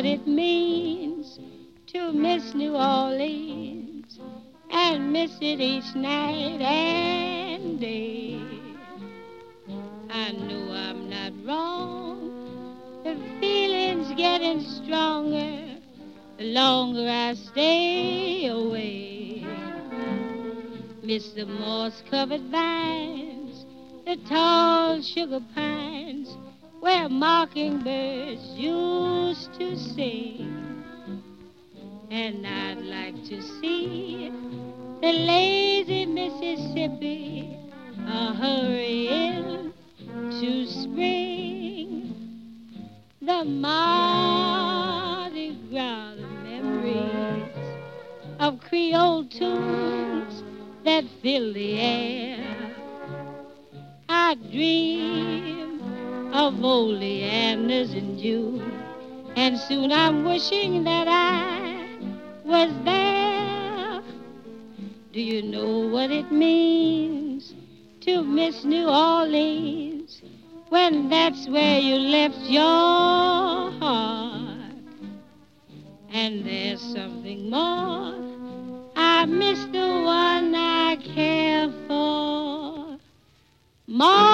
what it means to miss New Orleans and miss it each night and day. I know I'm not wrong. The feeling's getting stronger the longer I stay away. Miss the moss-covered vines, the tall sugar pines, where mockingbirds used to sing. And I'd like to see the lazy Mississippi a-hurrying to spring. The Mardi Gras, the memories of Creole tunes that fill the air. I dream of old Leanders in June, and soon I'm wishing that I was there. Do you know what it means to miss New Orleans when that's where you left your heart? And there's something more. I miss the one I care for more.